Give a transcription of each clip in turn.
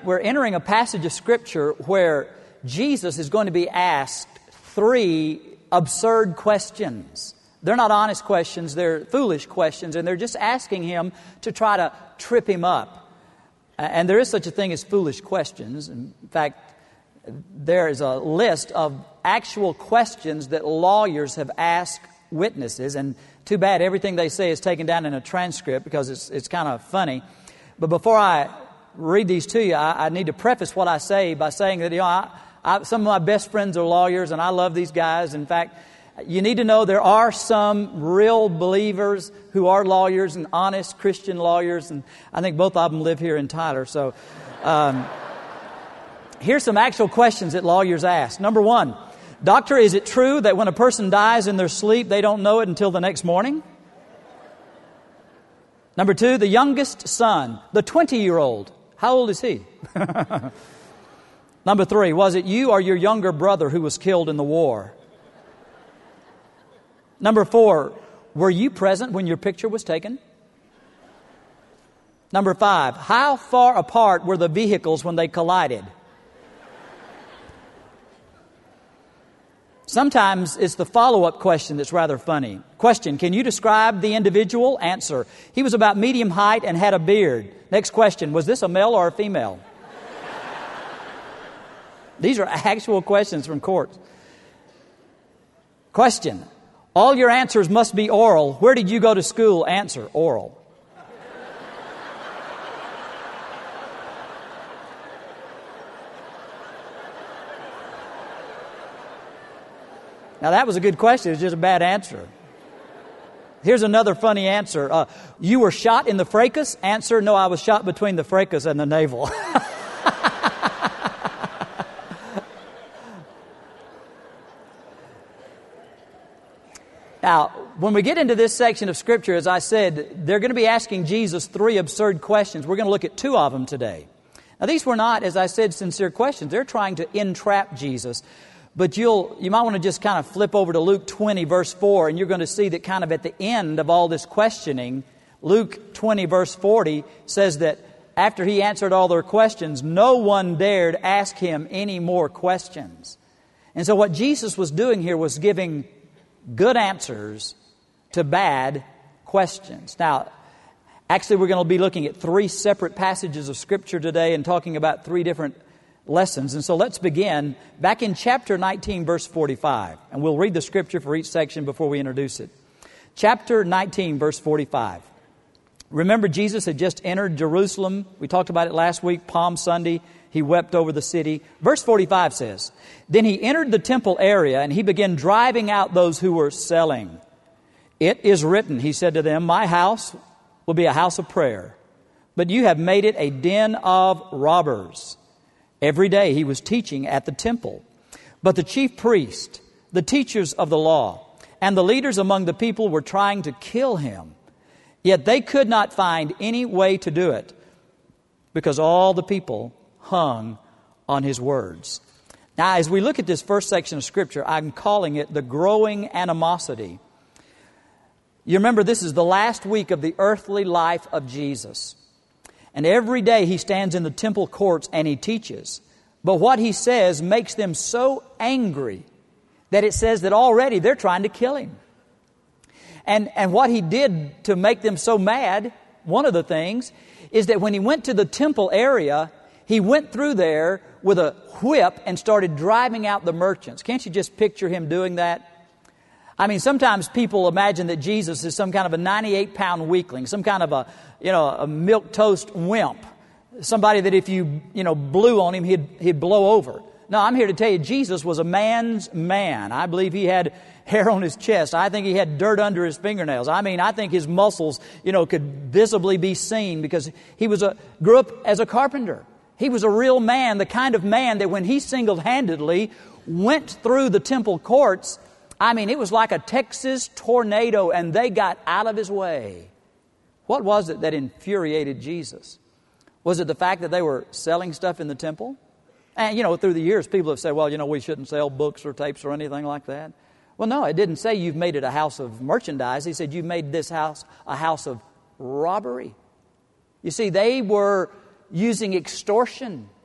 We're entering a passage of Scripture where Jesus is going to be asked 3 absurd questions. They're not honest questions, they're foolish questions, and they're just asking Him to try to trip Him up. And there is such a thing as foolish questions. In fact, there is a list of actual questions that lawyers have asked witnesses, and too bad everything they say is taken down in a transcript because it's kind of funny. But before I read these to you, I need to preface what I say by saying that some of my best friends are lawyers, and I love these guys. In fact, you need to know there are some real believers who are lawyers and honest Christian lawyers, and I think both of them live here in Tyler. So here's some actual questions that lawyers ask. Number 1, doctor, is it true that when a person dies in their sleep, they don't know it until the next morning? Number 2, the youngest son, the 20-year-old, how old is he? Number 3, was it you or your younger brother who was killed in the war? Number 4, were you present when your picture was taken? Number 5, how far apart were the vehicles when they collided? Sometimes it's the follow-up question that's rather funny. Question, can you describe the individual? Answer, he was about medium height and had a beard. Next question, was this a male or a female? These are actual questions from courts. Question, all your answers must be oral. Where did you go to school? Answer, oral. Now that was a good question. It was just a bad answer. Here's another funny answer. You were shot in the fracas? Answer, no, I was shot between the fracas and the navel. Now, when we get into this section of Scripture, as I said, they're going to be asking Jesus 3 absurd questions. We're going to look at 2 of them today. Now, these were not, as I said, sincere questions. They're trying to entrap Jesus. But you might want to just kind of flip over to Luke 20, verse 4, and you're going to see that kind of at the end of all this questioning, Luke 20, verse 40 says that after He answered all their questions, no one dared ask Him any more questions. And so what Jesus was doing here was giving good answers to bad questions. Now, actually, we're going to be looking at 3 separate passages of Scripture today and talking about 3 different lessons. And so let's begin back in chapter 19, verse 45. And we'll read the Scripture for each section before we introduce it. Chapter 19, verse 45. Remember, Jesus had just entered Jerusalem. We talked about it last week, Palm Sunday. He wept over the city. Verse 45 says, then He entered the temple area and He began driving out those who were selling. It is written, He said to them, my house will be a house of prayer, but you have made it a den of robbers. Every day He was teaching at the temple. But the chief priest, the teachers of the law, and the leaders among the people were trying to kill Him. Yet they could not find any way to do it, because all the people hung on His words. Now, as we look at this first section of Scripture, I'm calling it the growing animosity. You remember, this is the last week of the earthly life of Jesus. And every day He stands in the temple courts and He teaches. But what He says makes them so angry that it says that already they're trying to kill Him. And what He did to make them so mad, one of the things, is that when He went to the temple area, He went through there with a whip and started driving out the merchants. Can't you just picture Him doing that? I mean, sometimes people imagine that Jesus is some kind of a 98-pound weakling, some kind of a milquetoast wimp, somebody that if you blew on him, he'd blow over. No, I'm here to tell you, Jesus was a man's man. I believe He had hair on His chest. I think He had dirt under His fingernails. I mean, I think His muscles, could visibly be seen because He grew up as a carpenter. He was a real man, the kind of man that when He single-handedly went through the temple courts, I mean, it was like a Texas tornado, and they got out of His way. What was it that infuriated Jesus? Was it the fact that they were selling stuff in the temple? And, through the years, people have said, well, we shouldn't sell books or tapes or anything like that. Well, no, it didn't say you've made it a house of merchandise. He said you've made this house a house of robbery. You see, they were using extortion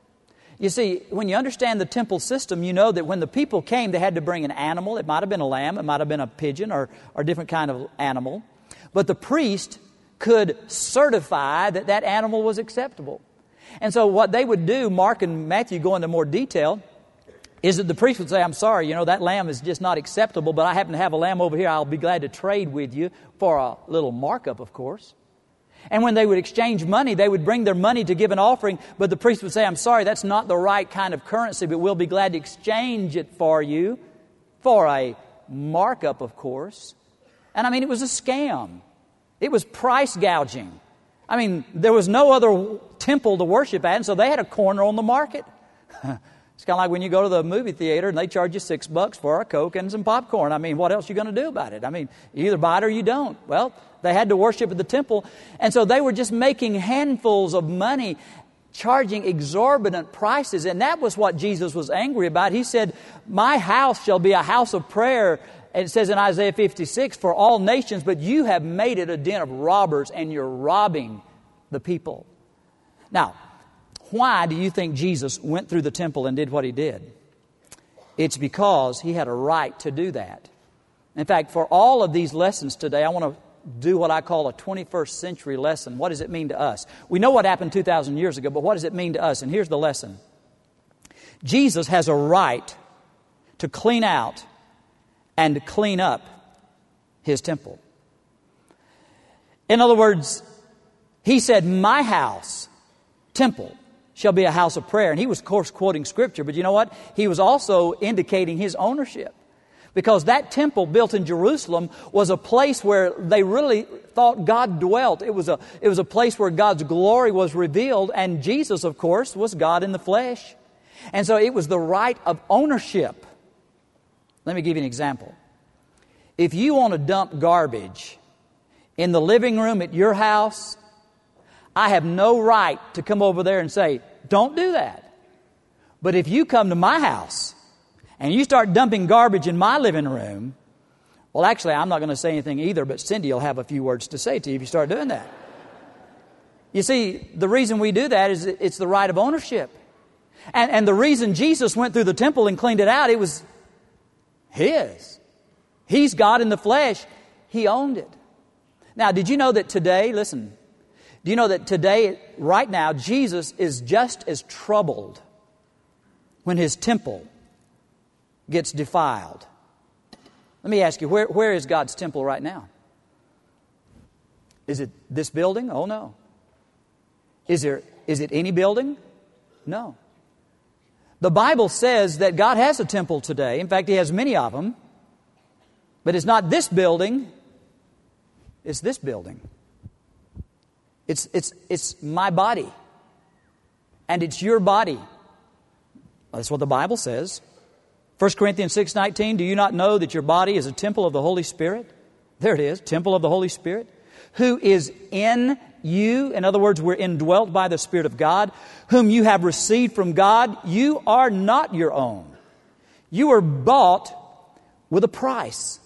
You see, when you understand the temple system, you know that when the people came, they had to bring an animal. It might have been a lamb, it might have been a pigeon or a different kind of animal. But the priest could certify that that animal was acceptable. And so what they would do, Mark and Matthew go into more detail, is that the priest would say, I'm sorry, that lamb is just not acceptable, but I happen to have a lamb over here. I'll be glad to trade with you for a little markup, of course. And when they would exchange money, they would bring their money to give an offering, but the priest would say, I'm sorry, that's not the right kind of currency, but we'll be glad to exchange it for you for a markup, of course. And it was a scam. It was price gouging. There was no other temple to worship at, and so they had a corner on the market. It's kind of like when you go to the movie theater and they charge you $6 for a Coke and some popcorn. What else are you going to do about it? You either buy it or you don't. Well, they had to worship at the temple, and so they were just making handfuls of money, charging exorbitant prices, and that was what Jesus was angry about. He said, my house shall be a house of prayer, and it says in Isaiah 56, for all nations, but you have made it a den of robbers, and you're robbing the people. Now, why do you think Jesus went through the temple and did what he did? It's because he had a right to do that. In fact, for all of these lessons today, I want to do what I call a 21st century lesson. What does it mean to us? We know what happened 2,000 years ago, but what does it mean to us? And here's the lesson. Jesus has a right to clean out and to clean up his temple. In other words, he said, my house, temple, shall be a house of prayer. And he was, of course, quoting Scripture, but you know what? He was also indicating his ownership. Because that temple built in Jerusalem was a place where they really thought God dwelt. It was a place where God's glory was revealed, and Jesus, of course, was God in the flesh. And so it was the right of ownership. Let me give you an example. If you want to dump garbage in the living room at your house, I have no right to come over there and say, don't do that. But if you come to my house and you start dumping garbage in my living room, well, actually, I'm not going to say anything either, but Cindy will have a few words to say to you if you start doing that. You see, the reason we do that is it's the right of ownership. And the reason Jesus went through the temple and cleaned it out, it was his. He's God in the flesh. He owned it. Now, did you know that today, listen, do you know that today, right now, Jesus is just as troubled when his temple gets defiled? Let me ask you, where is God's temple right now? Is it this building? Oh, no. Is it any building? No. The Bible says that God has a temple today. In fact, he has many of them. But it's not this building. It's this building. It's my body. And it's your body. That's what the Bible says. 1 Corinthians 6:19, do you not know that your body is a temple of the Holy Spirit? There it is, temple of the Holy Spirit, who is in you. In other words, we're indwelt by the Spirit of God, whom you have received from God. You are not your own. You were bought with a price.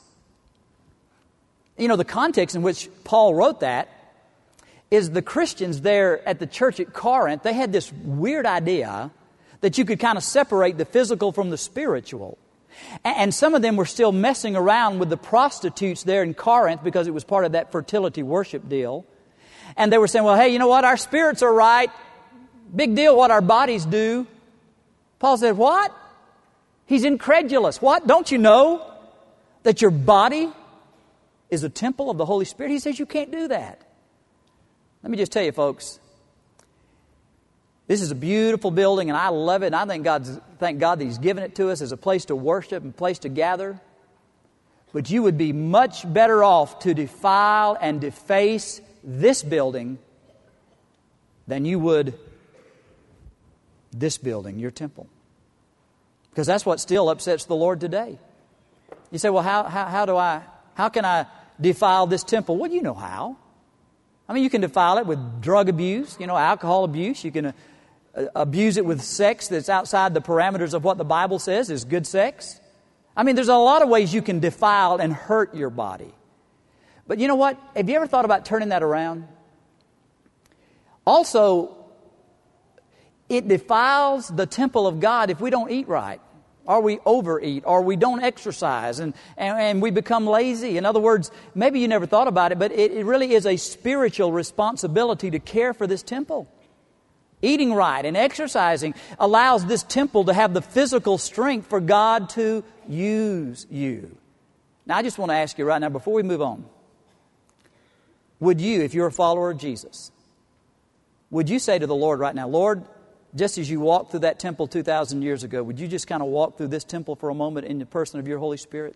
The context in which Paul wrote that is the Christians there at the church at Corinth, they had this weird idea that you could kind of separate the physical from the spiritual. And some of them were still messing around with the prostitutes there in Corinth because it was part of that fertility worship deal. And they were saying, well, hey, you know what? Our spirits are right. Big deal what our bodies do. Paul said, what? He's incredulous. What? Don't you know that your body is a temple of the Holy Spirit? He says you can't do that. Let me just tell you, folks, this is a beautiful building, and I love it. And I thank God that He's given it to us as a place to worship and a place to gather. But you would be much better off to defile and deface this building than you would this building, your temple. Because that's what still upsets the Lord today. You say, well, how can I defile this temple? Well, you know how. You can defile it with drug abuse, alcohol abuse. You can abuse it with sex that's outside the parameters of what the Bible says is good sex. There's a lot of ways you can defile and hurt your body. But you know what? Have you ever thought about turning that around? Also, it defiles the temple of God if we don't eat right, or we overeat, or we don't exercise, and we become lazy. In other words, maybe you never thought about it, but it really is a spiritual responsibility to care for this temple. Eating right and exercising allows this temple to have the physical strength for God to use you. Now, I just want to ask you right now, before we move on, would you, if you're a follower of Jesus, would you say to the Lord right now, Lord, just as you walked through that temple 2,000 years ago, would you just kind of walk through this temple for a moment in the person of your Holy Spirit?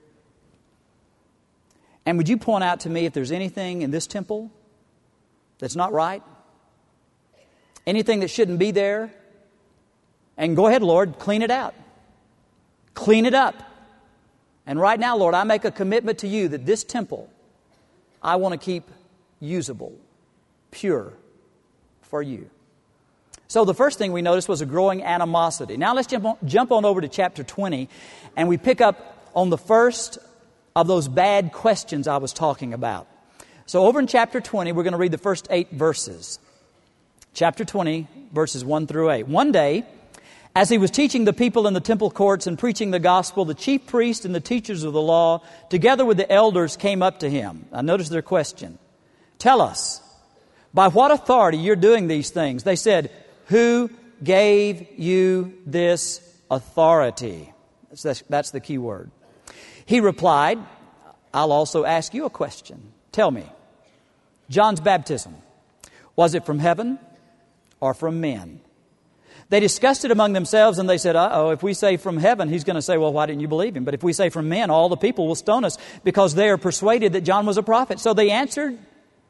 And would you point out to me if there's anything in this temple that's not right? Anything that shouldn't be there? And go ahead, Lord, clean it out. Clean it up. And right now, Lord, I make a commitment to you that this temple, I want to keep usable, pure for you. So the first thing we noticed was a growing animosity. Now let's jump on over to chapter 20, and we pick up on the first of those bad questions I was talking about. So over in chapter 20, we're going to read the first 8 verses. Chapter 20, verses 1 through 8. One day, as he was teaching the people in the temple courts and preaching the gospel, the chief priests and the teachers of the law, together with the elders, came up to him. Now notice their question. Tell us, by what authority you're doing these things? They said, who gave you this authority? That's the key word. He replied, I'll also ask you a question. Tell me, John's baptism, was it from heaven or from men? They discussed it among themselves, and they said, if we say from heaven, he's going to say, well, why didn't you believe him? But if we say from men, all the people will stone us because they are persuaded that John was a prophet. So they answered,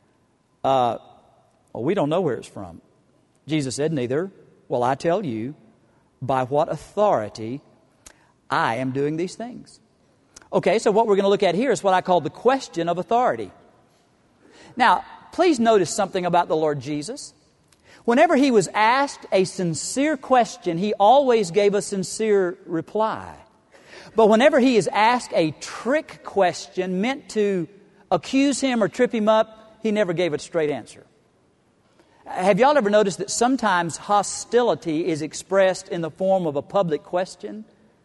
we don't know where it's from. Jesus said, neither will I tell you by what authority I am doing these things. Okay, so what we're going to look at here is what I call the question of authority. Now, please notice something about the Lord Jesus. Whenever he was asked a sincere question, he always gave a sincere reply. But whenever he is asked a trick question meant to accuse him or trip him up, he never gave a straight answer. Have y'all ever noticed that sometimes hostility is expressed in the form of a public question?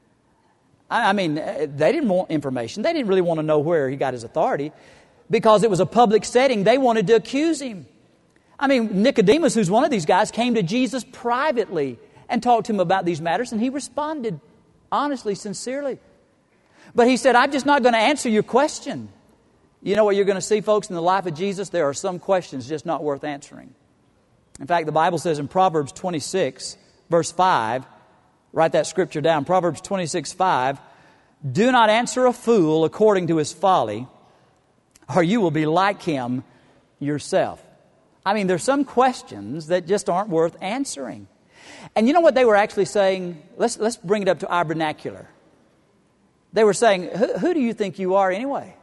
I mean, they didn't want information. They didn't really want to know where he got his authority. Because it was a public setting, they wanted to accuse him. I mean, Nicodemus, who's one of these guys, came to Jesus privately and talked to him about these matters, and he responded honestly, sincerely. But he said, I'm just not going to answer your question. You know what you're going to see, folks, in the life of Jesus? There are some questions just not worth answering. In fact, the Bible says in Proverbs 26, verse 5, write that scripture down, Proverbs 26, 5, do not answer a fool according to his folly, or you will be like him yourself. I mean, there's some questions that just aren't worth answering. And you know what they were actually saying? Let's bring it up to our vernacular. They were saying, who do you think you are anyway?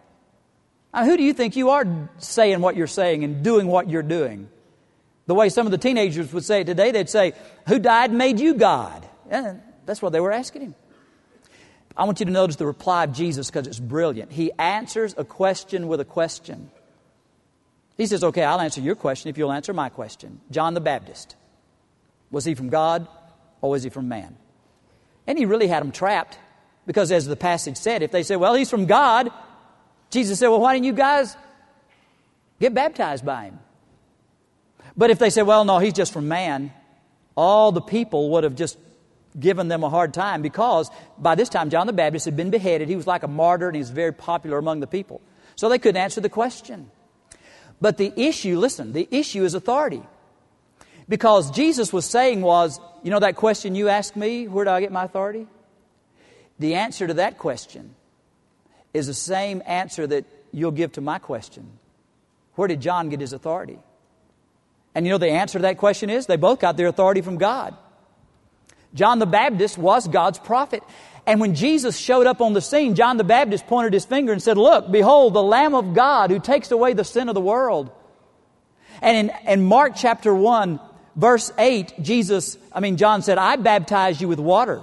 I mean, who do you think you are saying what you're saying and doing what you're doing? The way some of the teenagers would say it today, they'd say, who died and made you God? And that's what they were asking him. I want you to notice the reply of Jesus because it's brilliant. He answers a question with a question. He says, okay, I'll answer your question if you'll answer my question. John the Baptist, was he from God or was he from man? And he really had them trapped because as the passage said, if they said, well, he's from God, Jesus said, well, why didn't you guys get baptized by him? But if they said, well, no, he's just from man, all the people would have just given them a hard time because by this time John the Baptist had been beheaded. He was like a martyr and he was very popular among the people. So they couldn't answer the question. But the issue, listen, the issue is authority. Because Jesus was saying was, you know that question you asked me, where do I get my authority? The answer to that question is the same answer that you'll give to my question. Where did John get his authority? And you know the answer to that question is, they both got their authority from God. John the Baptist was God's prophet. And when Jesus showed up on the scene, John the Baptist pointed his finger and said, look, behold, the Lamb of God who takes away the sin of the world. And in Mark chapter 1, verse 8, John said, I baptize you with water.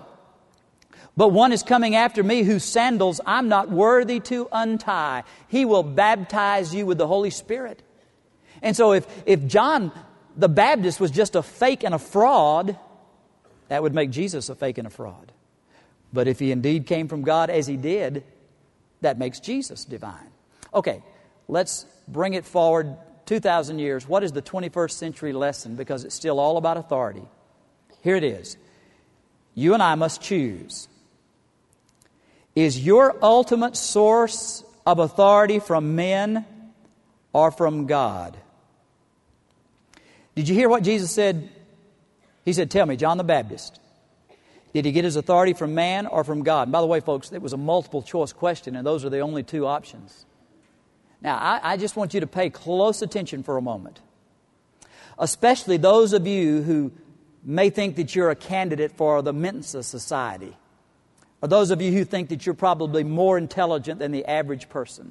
But one is coming after me whose sandals I'm not worthy to untie. He will baptize you with the Holy Spirit. And so if John the Baptist was just a fake and a fraud, that would make Jesus a fake and a fraud. But if he indeed came from God as he did, that makes Jesus divine. Okay, let's bring it forward 2,000 years. What is the 21st century lesson? Because it's still all about authority. Here it is. You and I must choose. Is your ultimate source of authority from men or from God? Did you hear what Jesus said? He said, tell me, John the Baptist, did he get his authority from man or from God? And by the way, folks, it was a multiple choice question, and those are the only two options. Now, I just want you to pay close attention for a moment, especially those of you who may think that you're a candidate for the Mensa Society, or those of you who think that you're probably more intelligent than the average person.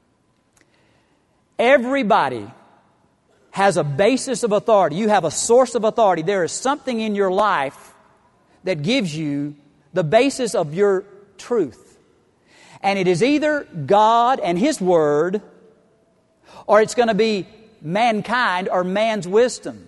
Everybody has a basis of authority. You have a source of authority. There is something in your life that gives you the basis of your truth. And it is either God and His Word, or it's going to be mankind or man's wisdom.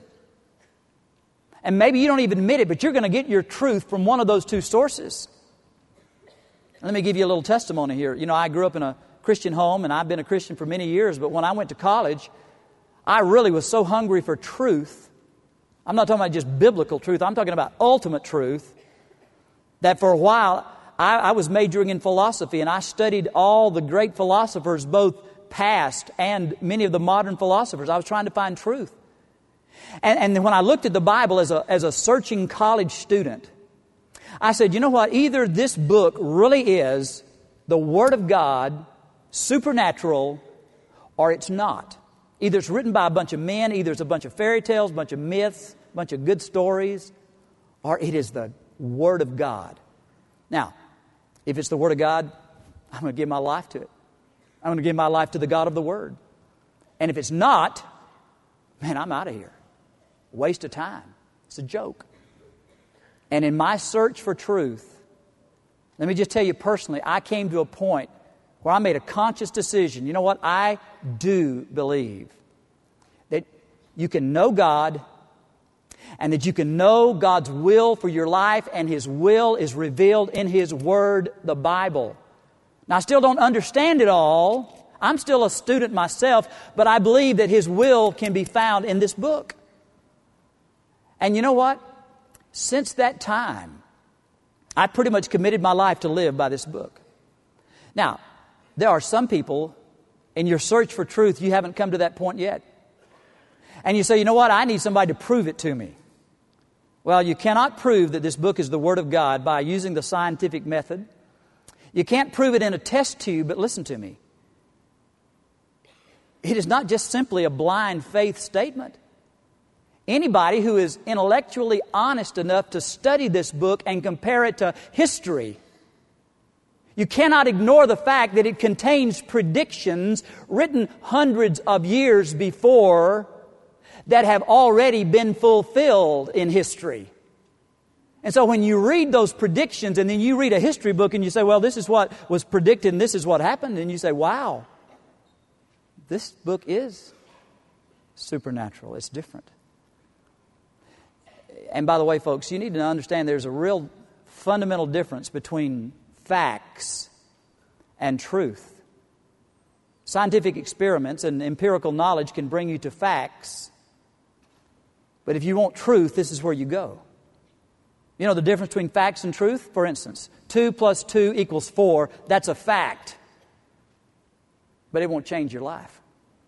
And maybe you don't even admit it, but you're going to get your truth from one of those two sources. Let me give you a little testimony here. You know, I grew up in a Christian home, and I've been a Christian for many years, but when I went to college, I really was so hungry for truth. I'm not talking about just biblical truth. I'm talking about ultimate truth. That for a while, I was majoring in philosophy, and I studied all the great philosophers, both past and many of the modern philosophers. I was trying to find truth. And when I looked at the Bible as a searching college student, I said, you know what? Either this book really is the Word of God, supernatural, or it's not. Either it's written by a bunch of men, either it's a bunch of fairy tales, a bunch of myths, a bunch of good stories, or it is the Word of God. Now, if it's the Word of God, I'm going to give my life to it. I'm going to give my life to the God of the Word. And if it's not, man, I'm out of here. Waste of time. It's a joke. And in my search for truth, let me just tell you personally, I came to a point where I made a conscious decision. You know what? I do believe that you can know God and that you can know God's will for your life, and His will is revealed in His Word, the Bible. Now, I still don't understand it all. I'm still a student myself, but I believe that His will can be found in this book. And you know what? Since that time, I pretty much committed my life to live by this book. Now, there are some people in your search for truth, you haven't come to that point yet. And you say, you know what? I need somebody to prove it to me. Well, you cannot prove that this book is the Word of God by using the scientific method. You can't prove it in a test tube, but listen to me. It is not just simply a blind faith statement. Anybody who is intellectually honest enough to study this book and compare it to history, you cannot ignore the fact that it contains predictions written hundreds of years before that have already been fulfilled in history. And so when you read those predictions and then you read a history book and you say, well, this is what was predicted and this is what happened, and you say, wow, this book is supernatural. It's different. And by the way, folks, you need to understand there's a real fundamental difference between facts and truth. Scientific experiments and empirical knowledge can bring you to facts. But if you want truth, this is where you go. You know the difference between facts and truth? For instance, 2 + 2 = 4. That's a fact. But it won't change your life.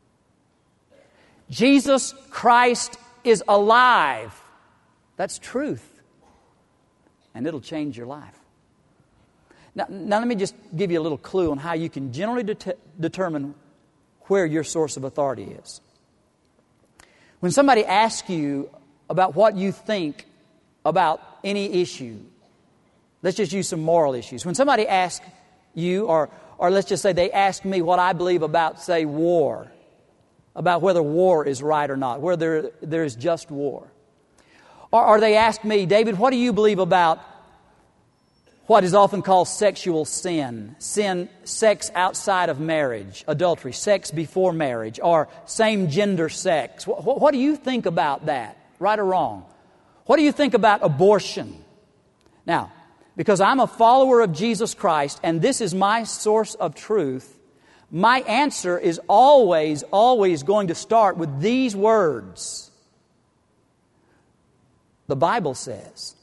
Jesus Christ is alive. That's truth. And it'll change your life. Now let me just give you a little clue on how you can generally determine where your source of authority is. When somebody asks you about what you think about any issue, let's just use some moral issues. When somebody asks you, or let's just say they ask me what I believe about, say, war, about whether war is right or not, whether there is just war. Or they ask me, David, what do you believe about what is often called sexual sin? Sex outside of marriage, adultery, sex before marriage, or same-gender sex. What do you think about that, right or wrong? What do you think about abortion? Now, because I'm a follower of Jesus Christ and this is my source of truth, my answer is always going to start with these words. The Bible says.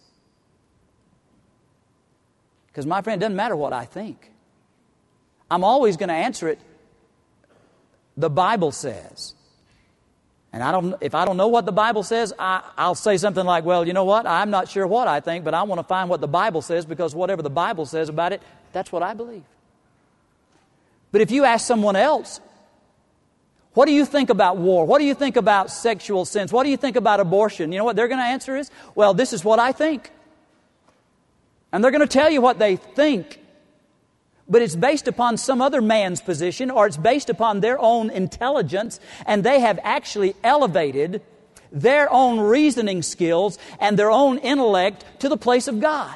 Because, my friend, it doesn't matter what I think. I'm always going to answer it, the Bible says. And if I don't know what the Bible says, I'll say something like, well, you know what? I'm not sure what I think, but I want to find what the Bible says, because whatever the Bible says about it, that's what I believe. But if you ask someone else, what do you think about war? What do you think about sexual sins? What do you think about abortion? You know what they're going to answer is, well, this is what I think. And they're going to tell you what they think. But it's based upon some other man's position, or it's based upon their own intelligence, and they have actually elevated their own reasoning skills and their own intellect to the place of God.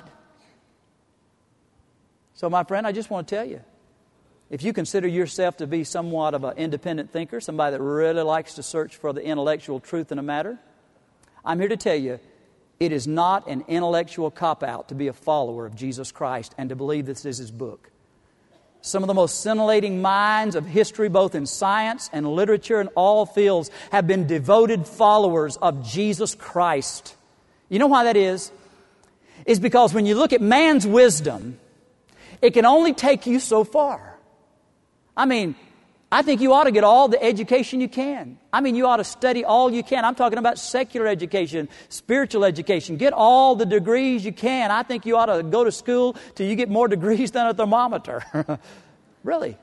So, my friend, I just want to tell you, if you consider yourself to be somewhat of an independent thinker, somebody that really likes to search for the intellectual truth in a matter, I'm here to tell you, it is not an intellectual cop-out to be a follower of Jesus Christ and to believe this is His book. Some of the most scintillating minds of history, both in science and literature and all fields, have been devoted followers of Jesus Christ. You know why that is? It's because when you look at man's wisdom, it can only take you so far. I mean, I think you ought to get all the education you can. I mean, you ought to study all you can. I'm talking about secular education, spiritual education. Get all the degrees you can. I think you ought to go to school till you get more degrees than a thermometer. Really.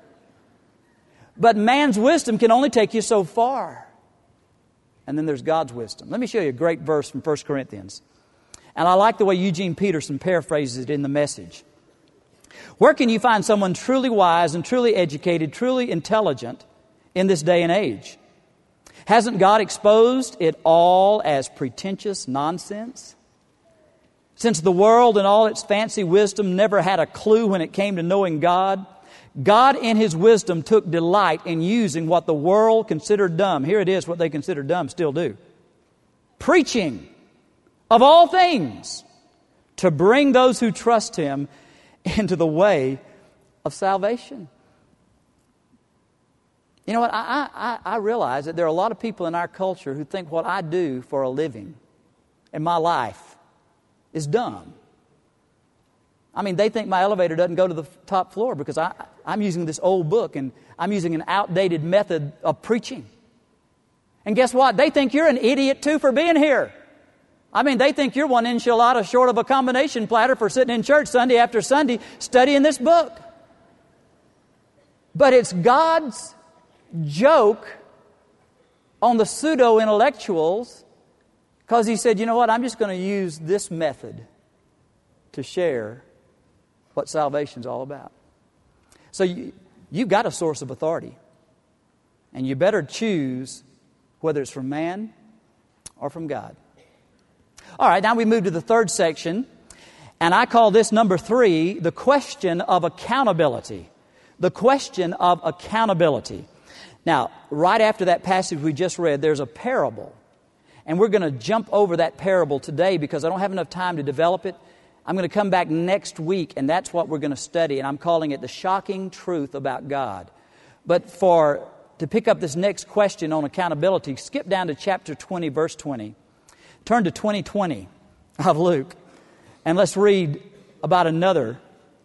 But man's wisdom can only take you so far. And then there's God's wisdom. Let me show you a great verse from 1 Corinthians. And I like the way Eugene Peterson paraphrases it in the Message. Where can you find someone truly wise and truly educated, truly intelligent in this day and age? Hasn't God exposed it all as pretentious nonsense? Since the world and all its fancy wisdom never had a clue when it came to knowing God, God in His wisdom took delight in using what the world considered dumb. Here it is, what they consider dumb still do. Preaching, of all things, to bring those who trust Him into the way of salvation. You know what? I realize that there are a lot of people in our culture who think what I do for a living in my life is dumb. I mean, they think my elevator doesn't go to the top floor because I'm using this old book and I'm using an outdated method of preaching. And guess what? They think you're an idiot too for being here. I mean, they think you're one enchilada short of a combination platter for sitting in church Sunday after Sunday studying this book. But it's God's joke on the pseudo-intellectuals, because He said, you know what, I'm just going to use this method to share what salvation's all about. So you've got a source of authority, and you better choose whether it's from man or from God. All right, now we move to the third section, and I call this number 3, the question of accountability. The question of accountability. Now, right after that passage we just read, there's a parable. And we're going to jump over that parable today because I don't have enough time to develop it. I'm going to come back next week, and that's what we're going to study. And I'm calling it the shocking truth about God. But to pick up this next question on accountability, skip down to chapter 20, verse 20. Turn to 20:20 of Luke, and let's read about another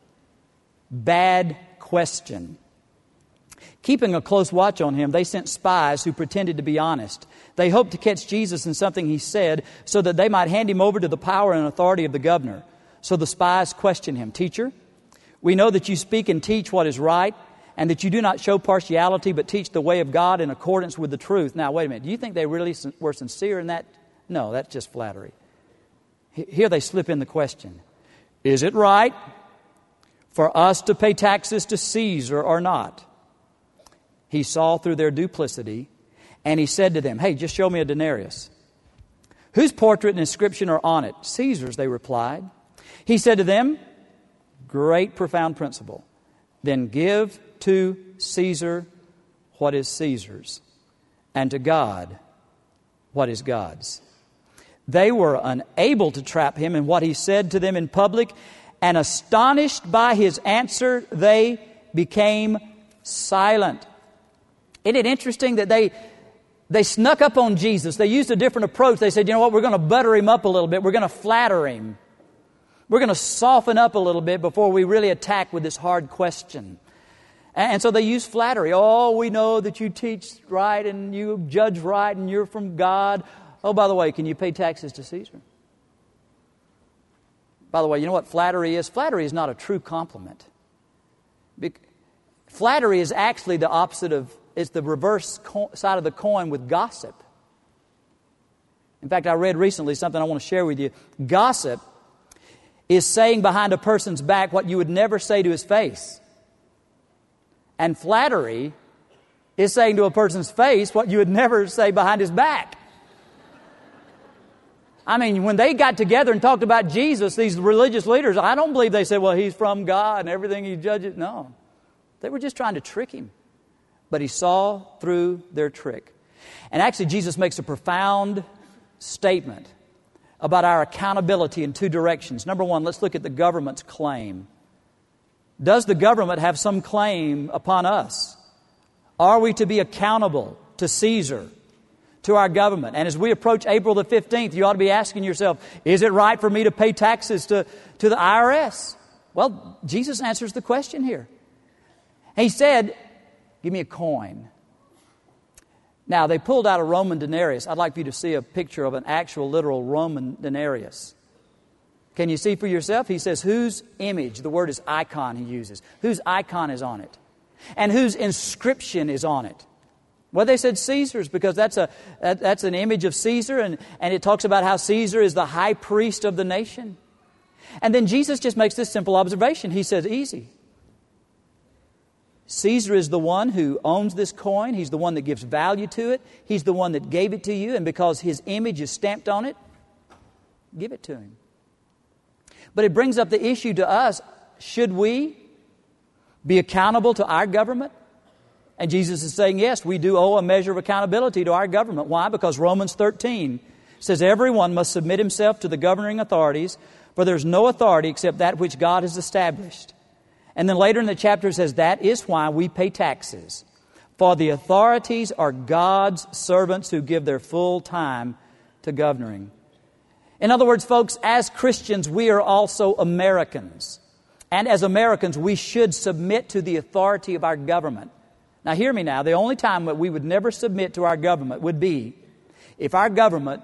bad question. Keeping a close watch on him, they sent spies who pretended to be honest. They hoped to catch Jesus in something He said so that they might hand Him over to the power and authority of the governor. So the spies questioned Him, "Teacher, we know that you speak and teach what is right, and that you do not show partiality but teach the way of God in accordance with the truth." Now, wait a minute. Do you think they really were sincere in that? No, that's just flattery. Here they slip in the question. Is it right for us to pay taxes to Caesar or not? He saw through their duplicity, and He said to them, "Hey, just show me a denarius. Whose portrait and inscription are on it?" "Caesar's," they replied. He said to them, "Great profound principle. Then give to Caesar what is Caesar's, and to God what is God's." They were unable to trap him in what he said to them in public, and astonished by his answer, they became silent. Isn't it interesting that they snuck up on Jesus? They used a different approach. They said, you know what, we're going to butter him up a little bit. We're going to flatter him. We're going to soften up a little bit before we really attack with this hard question. And so they use flattery. Oh, we know that you teach right and you judge right and you're from God. Oh, by the way, can you pay taxes to Caesar? By the way, you know what flattery is? Flattery is not a true compliment. Flattery is actually the opposite of, it's the reverse side of the coin with gossip. In fact, I read recently something I want to share with you. Gossip is saying behind a person's back what you would never say to his face. And flattery is saying to a person's face what you would never say behind his back. I mean, when they got together and talked about Jesus, these religious leaders, I don't believe they said, well, he's from God and everything he judges. No. They were just trying to trick him. But he saw through their trick. And actually, Jesus makes a profound statement about our accountability in two directions. Number one, let's look at the government's claim. Does the government have some claim upon us? Are we to be accountable to Caesar, to our government? And as we approach April the 15th, you ought to be asking yourself, is it right for me to pay taxes to the IRS? Well, Jesus answers the question here. He said, give me a coin. Now, they pulled out a Roman denarius. I'd like for you to see a picture of an actual literal Roman denarius. Can you see for yourself? He says, whose image, the word is icon he uses, whose icon is on it? And whose inscription is on it? Well, they said Caesar's because that's an image of Caesar, and it talks about how Caesar is the high priest of the nation. And then Jesus just makes this simple observation. He says, easy. Caesar is the one who owns this coin. He's the one that gives value to it. He's the one that gave it to you, and because his image is stamped on it, give it to him. But it brings up the issue to us, should we be accountable to our government? And Jesus is saying, yes, we do owe a measure of accountability to our government. Why? Because Romans 13 says everyone must submit himself to the governing authorities, for there's no authority except that which God has established. And then later in the chapter it says, that is why we pay taxes. For the authorities are God's servants who give their full time to governing. In other words, folks, as Christians, we are also Americans. And as Americans, we should submit to the authority of our government. Now, hear me now. The only time that we would never submit to our government would be if our government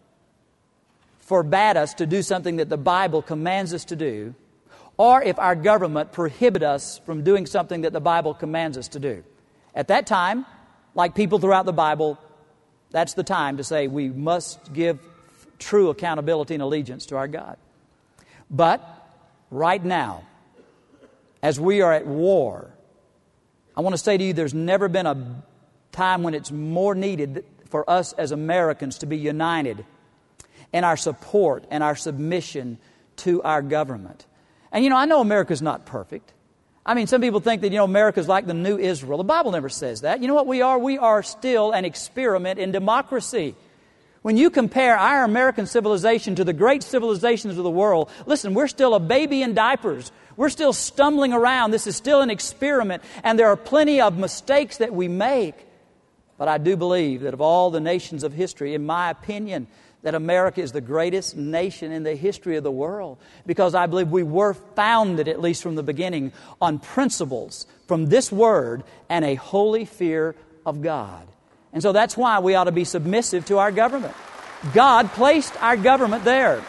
forbade us to do something that the Bible commands us to do, or if our government prohibited us from doing something that the Bible commands us to do. At that time, like people throughout the Bible, that's the time to say we must give true accountability and allegiance to our God. But right now, as we are at war, I want to say to you, there's never been a time when it's more needed for us as Americans to be united in our support and our submission to our government. And I know America's not perfect. I mean, some people think that, America's like the new Israel. The Bible never says that. You know what we are? We are still an experiment in democracy. When you compare our American civilization to the great civilizations of the world, listen, we're still a baby in diapers. We're still stumbling around. This is still an experiment, and there are plenty of mistakes that we make. But I do believe that of all the nations of history, in my opinion, that America is the greatest nation in the history of the world, because I believe we were founded, at least from the beginning, on principles from this Word and a holy fear of God. And so that's why we ought to be submissive to our government. God placed our government there.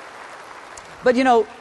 But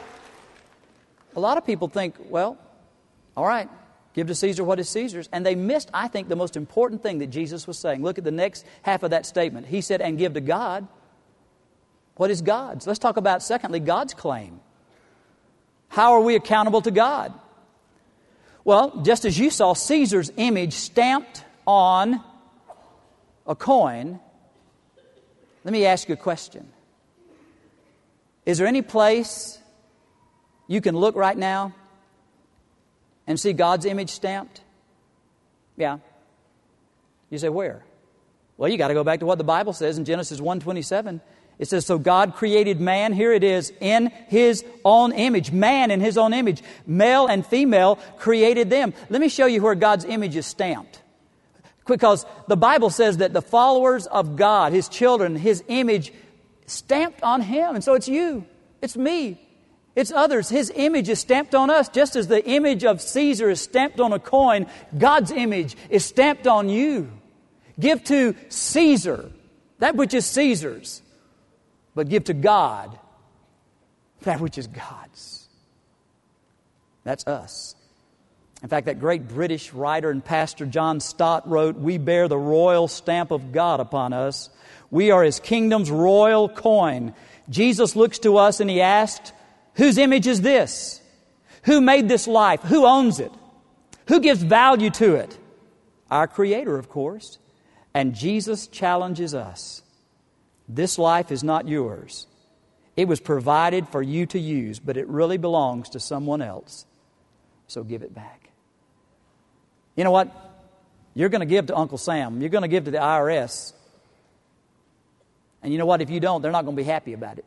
a lot of people think, well, all right, give to Caesar what is Caesar's. And they missed, I think, the most important thing that Jesus was saying. Look at the next half of that statement. He said, and give to God what is God's. Let's talk about, secondly, God's claim. How are we accountable to God? Well, just as you saw Caesar's image stamped on a coin, let me ask you a question. Is there any place you can look right now and see God's image stamped? Yeah. You say, where? Well, you got to go back to what the Bible says in Genesis 1:27. It says, so God created man, here it is, in His own image. Man in His own image. Male and female created them. Let me show you where God's image is stamped. Because the Bible says that the followers of God, His children, His image stamped on Him. And so it's you, it's me, it's others. His image is stamped on us. Just as the image of Caesar is stamped on a coin, God's image is stamped on you. Give to Caesar that which is Caesar's, but give to God that which is God's. That's us. In fact, that great British writer and pastor John Stott wrote, we bear the royal stamp of God upon us. We are His kingdom's royal coin. Jesus looks to us and He asked, whose image is this? Who made this life? Who owns it? Who gives value to it? Our Creator, of course. And Jesus challenges us. This life is not yours. It was provided for you to use, but it really belongs to someone else. So give it back. You know what? You're going to give to Uncle Sam. You're going to give to the IRS. And you know what? If you don't, they're not going to be happy about it.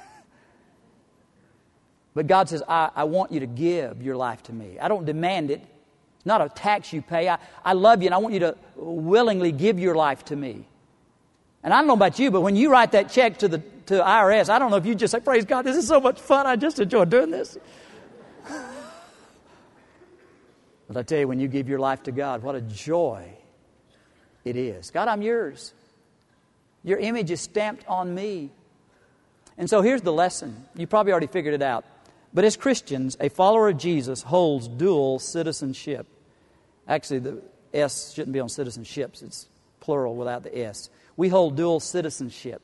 But God says, I want you to give your life to me. I don't demand it. It's not a tax you pay. I love you and I want you to willingly give your life to me. And I don't know about you, but when you write that check to IRS, I don't know if you just say, praise God, this is so much fun. I just enjoy doing this. But I tell you, when you give your life to God, what a joy it is. God, I'm yours. Your image is stamped on me. And so here's the lesson. You probably already figured it out. But as Christians, a follower of Jesus holds dual citizenship. Actually, the S shouldn't be on citizenships. It's plural without the S. We hold dual citizenship.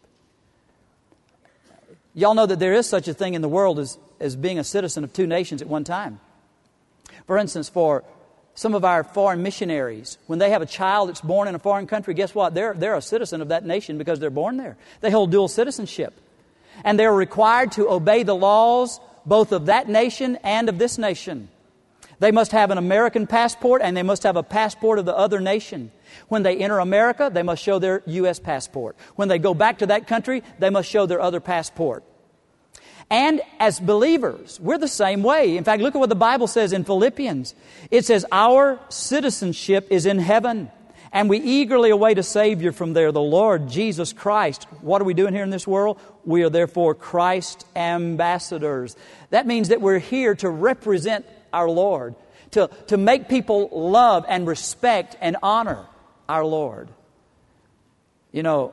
Y'all know that there is such a thing in the world as being a citizen of two nations at one time. For instance, for some of our foreign missionaries, when they have a child that's born in a foreign country, guess what? They're a citizen of that nation because they're born there. They hold dual citizenship. And they're required to obey the laws both of that nation and of this nation. They must have an American passport and they must have a passport of the other nation. When they enter America, they must show their U.S. passport. When they go back to that country, they must show their other passport. And as believers, we're the same way. In fact, look at what the Bible says in Philippians. It says, our citizenship is in heaven, and we eagerly await a Savior from there, the Lord Jesus Christ. What are we doing here in this world? We are therefore Christ ambassadors. That means that we're here to represent our Lord, to make people love and respect and honor our Lord. You know,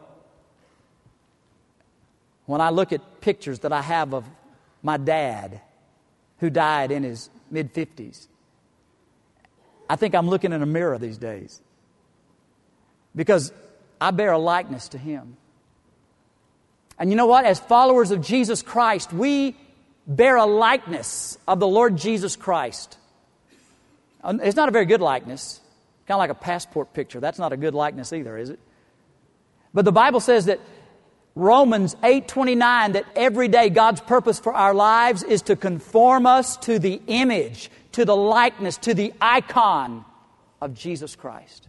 when I look at pictures that I have of my dad, who died in his mid-50s, I think I'm looking in a mirror these days. Because I bear a likeness to him. And you know what? As followers of Jesus Christ, we bear a likeness of the Lord Jesus Christ. It's not a very good likeness. Kind of like a passport picture. That's not a good likeness either, is it? But the Bible says that Romans 8:29, that every day God's purpose for our lives is to conform us to the image, to the likeness, to the icon of Jesus Christ.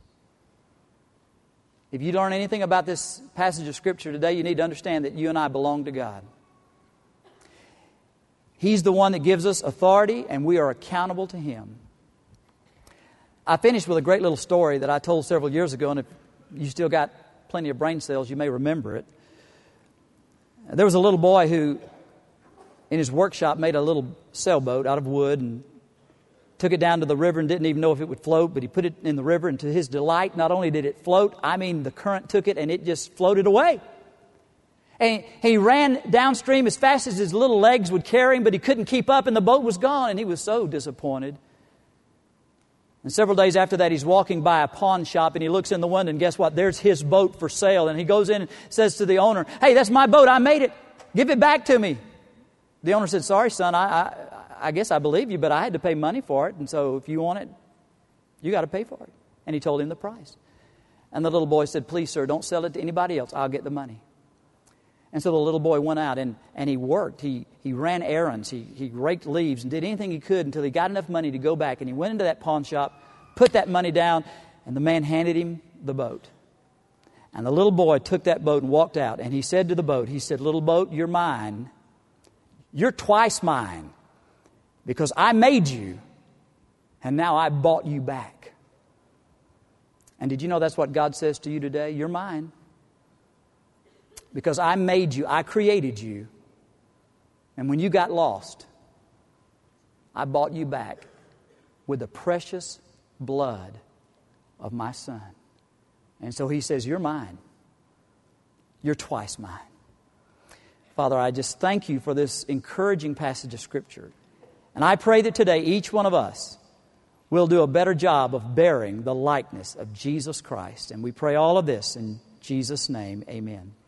If you learn anything about this passage of Scripture today, you need to understand that you and I belong to God. He's the one that gives us authority, and we are accountable to Him. I finished with a great little story that I told several years ago, and if you still got plenty of brain cells, you may remember it. There was a little boy who, in his workshop, made a little sailboat out of wood and took it down to the river and didn't even know if it would float, but he put it in the river, and to his delight, not only did it float, the current took it and it just floated away. And he ran downstream as fast as his little legs would carry him, but he couldn't keep up and the boat was gone, and he was so disappointed. And several days after that, he's walking by a pawn shop and he looks in the window and guess what? There's his boat for sale. And he goes in and says to the owner, "Hey, that's my boat. I made it. Give it back to me." The owner said, "Sorry, son, I guess I believe you, but I had to pay money for it. And so if you want it, you got to pay for it." And he told him the price. And the little boy said, "Please, sir, don't sell it to anybody else. I'll get the money." And so the little boy went out and he worked. He ran errands. He raked leaves and did anything he could until he got enough money to go back. And he went into that pawn shop, put that money down, and the man handed him the boat. And the little boy took that boat and walked out. And he said to the boat, he said, little boat, you're mine. You're twice mine. Because I made you. And now I bought you back. And did you know that's what God says to you today? You're mine. Because I made you. I created you. And when you got lost, I bought you back with the precious blood of my Son. And so He says, you're mine. You're twice mine. Father, I just thank You for this encouraging passage of Scripture. And I pray that today each one of us will do a better job of bearing the likeness of Jesus Christ. And we pray all of this in Jesus' name. Amen.